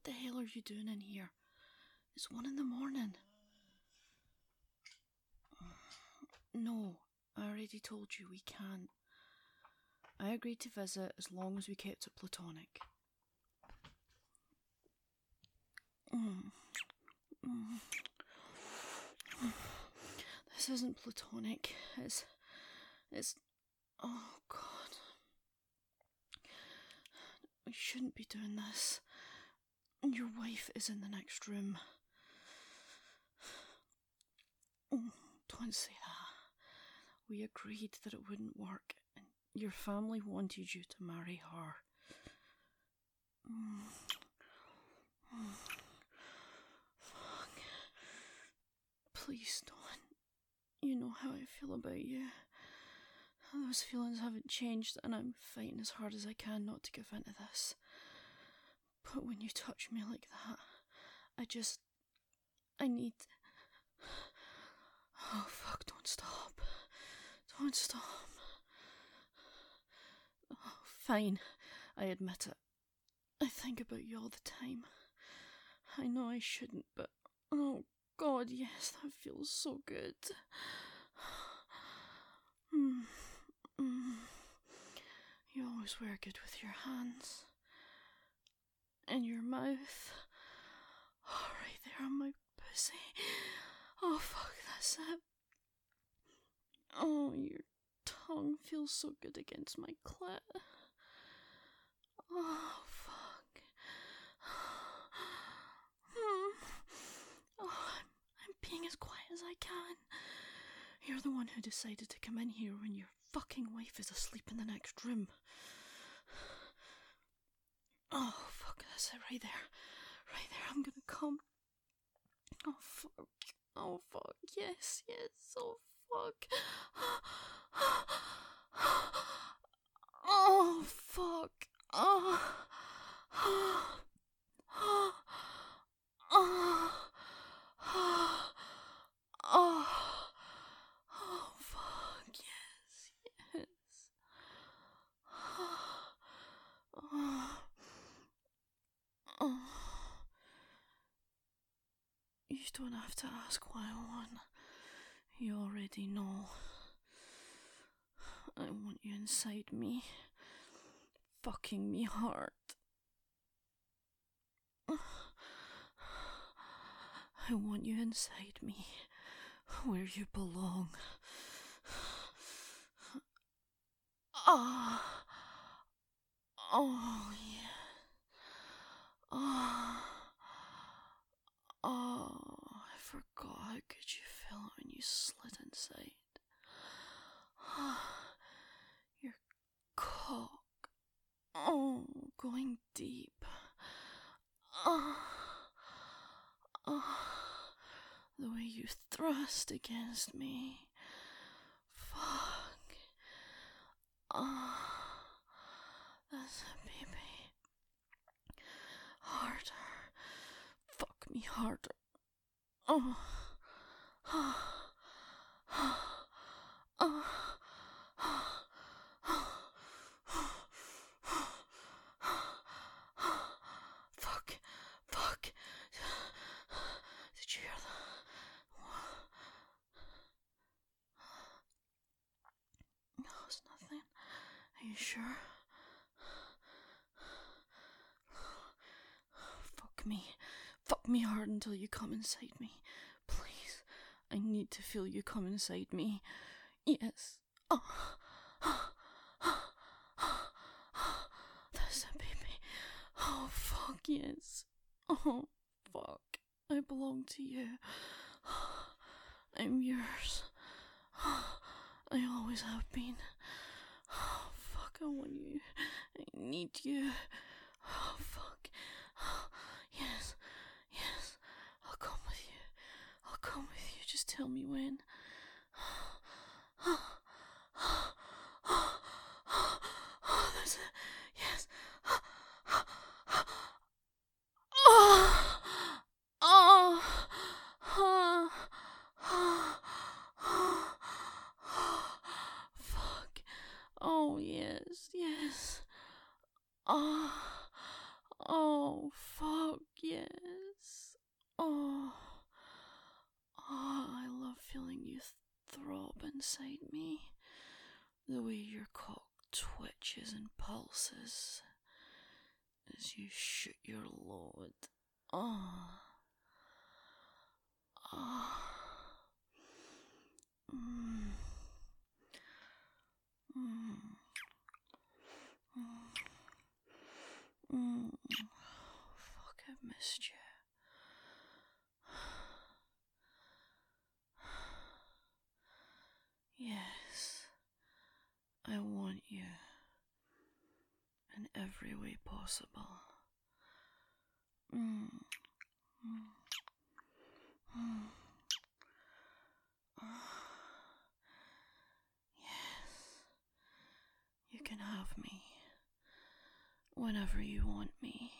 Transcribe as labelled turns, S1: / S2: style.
S1: What the hell are you doing in here? It's 1 a.m. No, I already told you we can't. I agreed to visit as long as we kept it platonic. This isn't platonic. It's... Oh, God. We shouldn't be doing this. Your wife is in the next room. Don't say that. We agreed that it wouldn't work, and your family wanted you to marry her. Fuck. Please don't. You know how I feel about you. Those feelings haven't changed, and I'm fighting as hard as I can not to give in to this. But when you touch me like that, I need... Oh, fuck, don't stop. Don't stop. Oh, fine, I admit it. I think about you all the time. I know I shouldn't, but... Oh, God, yes, that feels so good. You always were good with your hands. And your mouth. Oh, right there on my pussy. Oh, fuck, that's it. Oh, your tongue feels so good against my clit. Oh, fuck. Oh, I'm being as quiet as I can. You're the one who decided to come in here when your fucking wife is asleep in the next room. Oh, fuck, that's it, right there. Right there, I'm gonna come. Oh, fuck. Oh, fuck, yes, oh, fuck. Oh, fuck. Oh, fuck, yes. You don't have to ask why I won. You already know. I want you inside me, fucking me hard. I want you inside me, where you belong. Oh, yeah. I forgot how good you felt when you slid inside. Your cock. Oh, going deep. The way you thrust against me. Fuck. That's it, baby. Harder. Fuck me harder. Fuck. Did you hear that? No, it's nothing. Are you sure? Fuck me hard until you come inside me. Please. I need to feel you come inside me. Yes. That's it, baby. Oh, fuck, yes. Oh, fuck. I belong to you. I'm yours. I always have been. Oh, fuck, I want you. I need you. Oh, fuck. Yes. I'll come with you. Just tell me when. That's it. Yes. Fuck. Oh, yes. Oh, fuck, Oh, I love feeling you throb inside me. The way your cock twitches and pulses as you shoot your load. Oh. Oh. Mm. Mm. Mm. Fuck, I've missed you. Yes, I want you in every way possible. Mm. Mm. Mm. Yes, you can have me whenever you want me.